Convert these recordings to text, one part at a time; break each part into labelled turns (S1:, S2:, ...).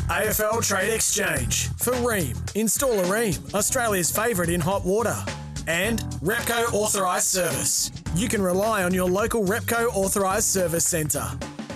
S1: AFL Trade Exchange for Rheem. Install a Rheem, Australia's favourite in hot water. And Repco Authorised Service. You can rely on your local Repco Authorised Service Centre.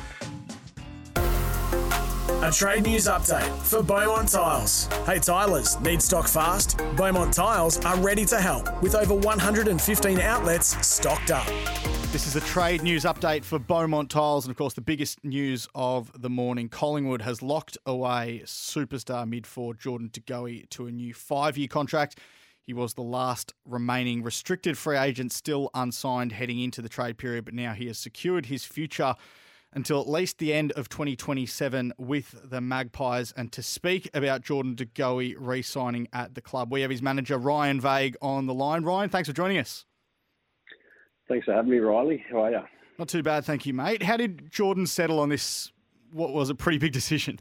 S1: A trade news update for Beaumont Tiles. Hey tilers, need stock fast? Beaumont Tiles are ready to help with over 115 outlets stocked up.
S2: This is a trade news update for Beaumont Tiles, and of course the biggest news of the morning. Collingwood has locked away superstar mid-forward Jordan De Goey to a new 5-year contract. He was the last remaining restricted free agent still unsigned heading into the trade period, but now he has secured his future until at least the end of 2027 with the Magpies. And to speak about Jordan De Goey re-signing at the club, we have his manager Ryan Vague on the line. Ryan, thanks for joining us.
S3: Thanks for having me, Riley. How are you?
S2: Not too bad, thank you, mate. How did Jordan settle on this, what was a pretty big decision?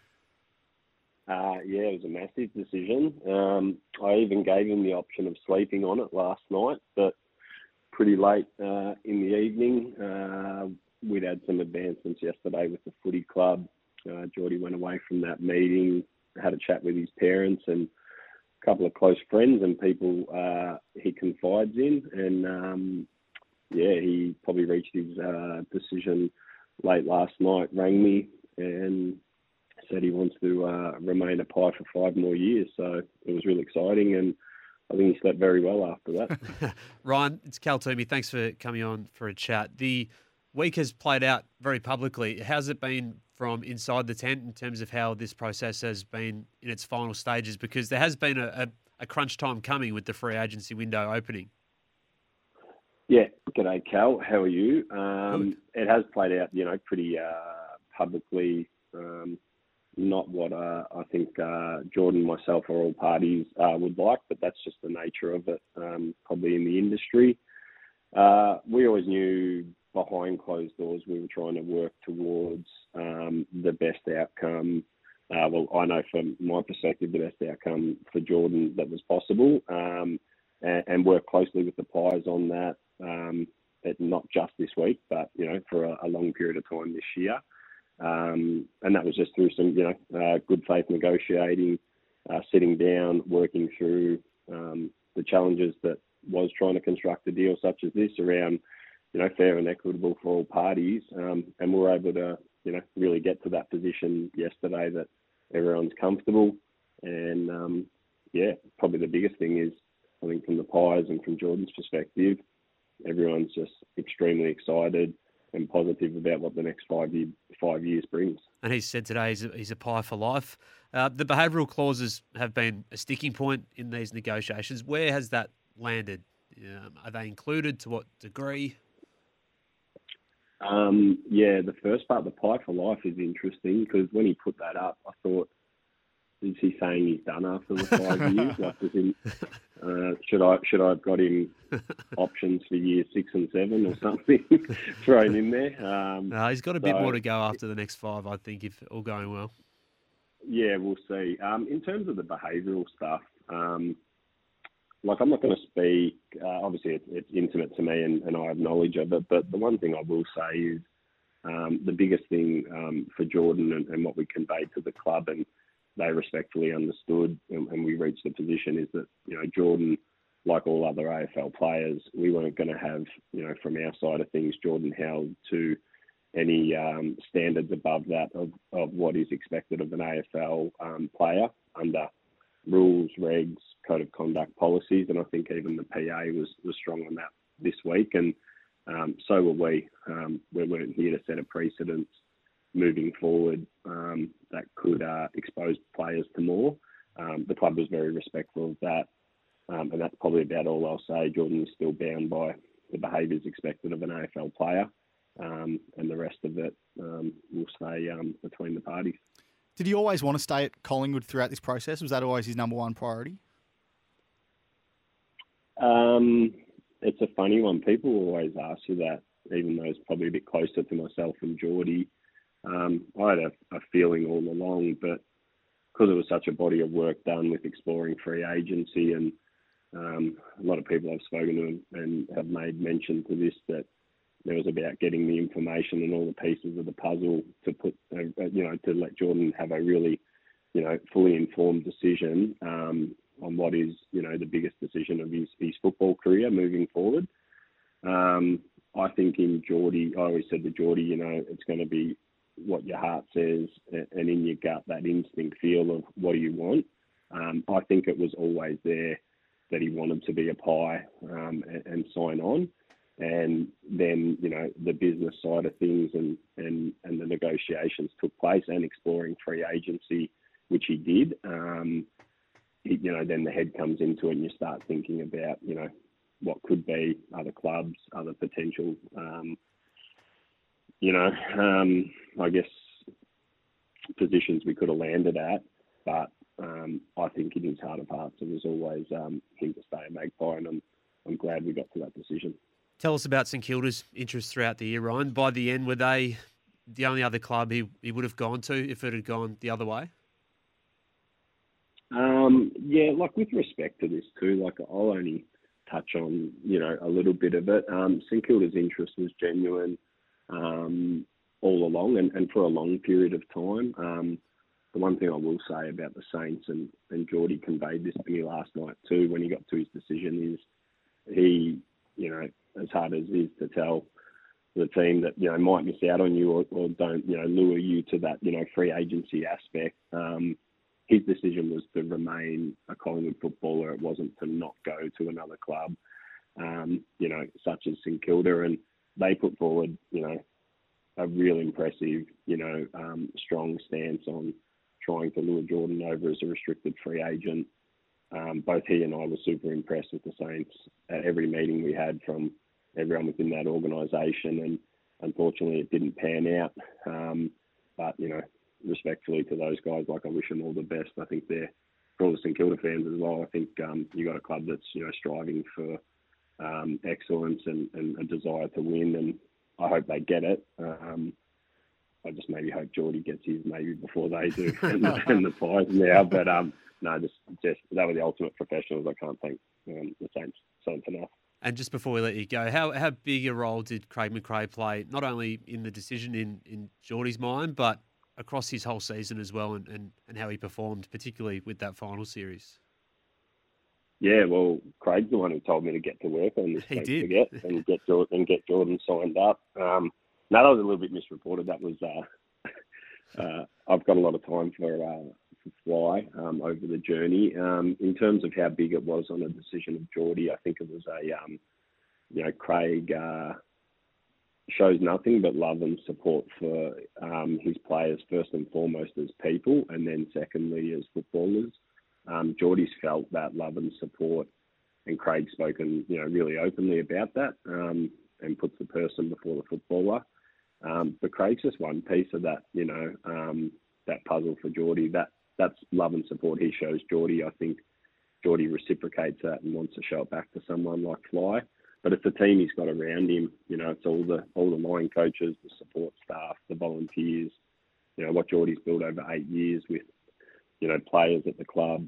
S3: Yeah, it was a massive decision. I even gave him the option of sleeping on it last night, but pretty late in the evening, we'd had some advancements yesterday with the footy club. Geordie went away from that meeting, had a chat with his parents and a couple of close friends and people he confides in. And, he probably reached his decision late last night, rang me and said he wants to remain a Pie for 5 more years. So it was really exciting, and I think he slept very well after that.
S4: Ryan, it's Cal Toomey. Thanks for coming on for a chat. The week has played out very publicly. How's it been from inside the tent in terms of how this process has been in its final stages? Because there has been a crunch time coming with the free agency window opening.
S3: Yeah, g'day, Cal. How are you? It has played out, pretty publicly. Not what I think Jordan, myself, or all parties would like, but that's just the nature of it, probably in the industry. We always knew behind closed doors we were trying to work towards the best outcome. I know from my perspective, the best outcome for Jordan that was possible, and work closely with the Pies on that, not just this week, but, for a long period of time this year. And that was just through some, good faith negotiating, sitting down, working through the challenges that was trying to construct a deal such as this around, fair and equitable for all parties. And we were able to, really get to that position yesterday that everyone's comfortable. And, probably the biggest thing is, I think from the Pies and from Jordan's perspective, everyone's just extremely excited and positive about what the next 5 years brings. And
S4: he said today he's a Pie for life. The behavioural clauses have been a sticking point in these negotiations. Where has that landed? Are they included? To what degree?
S3: The first part, the Pie for life, is interesting because when he put that up, I thought, is he saying he's done after the 5 years? Like, should I have got him options for year 6 and 7 or something thrown in there?
S4: No, he's got a bit more to go after the next 5, I think, if all going well.
S3: Yeah, we'll see. In terms of the behavioural stuff, I'm not going to speak. Obviously, it's intimate to me, and I have knowledge of it. But the one thing I will say is the biggest thing for Jordan and what we conveyed to the club, and they respectfully understood, and we reached the position, is that, Jordan, like all other AFL players, we weren't going to have, from our side of things, Jordan held to any standards above that of what is expected of an AFL player under rules, regs, code of conduct policies. And I think even the PA was strong on that this week. And so were we. We weren't here to set a precedent moving forward that could expose players to more. The club was very respectful of that, and that's probably about all I'll say. Jordan is still bound by the behaviours expected of an AFL player, and the rest of it will stay between the parties.
S2: Did he always want to stay at Collingwood throughout this process? Was that always his number one priority?
S3: It's a funny one. People always ask you that, even though it's probably a bit closer to myself and Geordie. I had a feeling all along, but because it was such a body of work done with exploring free agency, and a lot of people I've spoken to and have made mention to this, that it was about getting the information and all the pieces of the puzzle to put, to let Jordan have a really fully informed decision on what is, the biggest decision of his football career moving forward. I think in Geordie, I always said to Geordie, it's going to be what your heart says and in your gut, that instinct feel of what do you want. I think it was always there that he wanted to be a Pie and sign on. And then, the business side of things and the negotiations took place and exploring free agency, which he did. Then the head comes into it and you start thinking about, what could be other clubs, other potential, I guess, positions we could have landed at. But I think in his heart of hearts, it was always him to stay a Magpie, and I'm glad we got to that decision.
S4: Tell us about St Kilda's interest throughout the year, Ryan. By the end, were they the only other club he would have gone to if it had gone the other way?
S3: Yeah, with respect to this too, I'll only touch on, a little bit of it. St Kilda's interest was genuine all along and for a long period of time. The one thing I will say about the Saints, and Geordie conveyed this to me last night too when he got to his decision, is he, as hard as it is to tell the team that, might miss out on you or don't, lure you to that, free agency aspect. His decision was to remain a Collingwood footballer. It wasn't to not go to another club, such as St Kilda. And they put forward, a real impressive, strong stance on trying to lure Jordan over as a restricted free agent. Both he and I were super impressed with the Saints at every meeting we had from everyone within that organisation. And unfortunately, it didn't pan out. But, respectfully to those guys, I wish them all the best. I think they're, for all the St Kilda fans as well, I think you got a club that's, striving for excellence and a desire to win, and I hope they get it. I just maybe hope Geordie gets his maybe before they do and the Pies now. But no, just they were the ultimate professionals. I can't thank the Saints enough.
S4: And just before we let you go, how big a role did Craig McRae play, not only in the decision in Geordie's mind, but across his whole season as well, and how he performed, particularly with that final series?
S3: Yeah, well, Craig's the one who told me to get to work on this.
S4: He did.
S3: And get Jordan signed up. No, that was a little bit misreported. That was I've got a lot of time for Fly over the journey. In terms of how big it was on a decision of Geordie, I think it was Craig shows nothing but love and support for his players first and foremost as people, and then secondly as footballers. Geordie's felt that love and support, and Craig's spoken, really openly about that, and puts the person before the footballer. But Craig's just one piece of that, that puzzle for Geordie. That's love and support he shows Geordie. I think Geordie reciprocates that and wants to show it back to someone like Fly. But it's the team he's got around him. It's all the line coaches, the support staff, the volunteers. What Geordie's built over 8 years with, players at the club.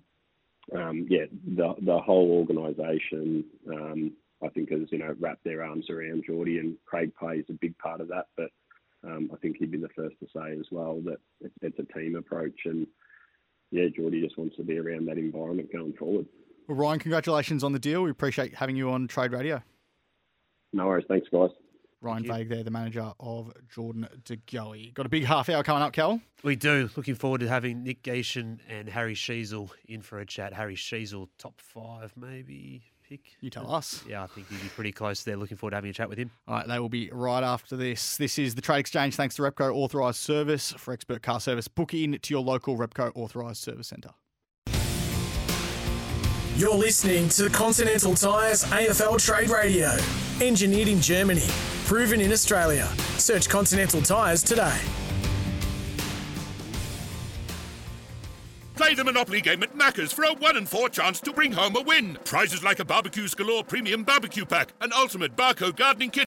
S3: The whole organisation, I think, has wrapped their arms around Geordie, and Craig plays a big part of that. But I think he'd be the first to say as well that it's a team approach, and Geordie just wants to be around that environment going forward.
S2: Well, Ryan, congratulations on the deal. We appreciate having you on Trade Radio.
S3: No worries. Thanks, guys.
S2: Ryan Vague there, the manager of Jordan De Goey. Got a big half hour coming up, Cal?
S4: We do. Looking forward to having Nick Geishan and Harry Sheasel in for a chat. Harry Sheasel, top 5 maybe pick.
S2: You tell us.
S4: Yeah, I think he'd be pretty close there. Looking forward to having a chat with him.
S2: All right, they will be right after this. This is the Trade Exchange, thanks to Repco Authorised Service. For expert car service, book in to your local Repco Authorised Service Centre.
S1: You're listening to Continental Tires AFL Trade Radio. Engineered in Germany. Proven in Australia. Search Continental Tires today.
S5: Play the Monopoly game at Macca's for a 1 in 4 chance to bring home a win. Prizes like a Barbecues Galore Premium Barbecue Pack, an ultimate Barco gardening kit,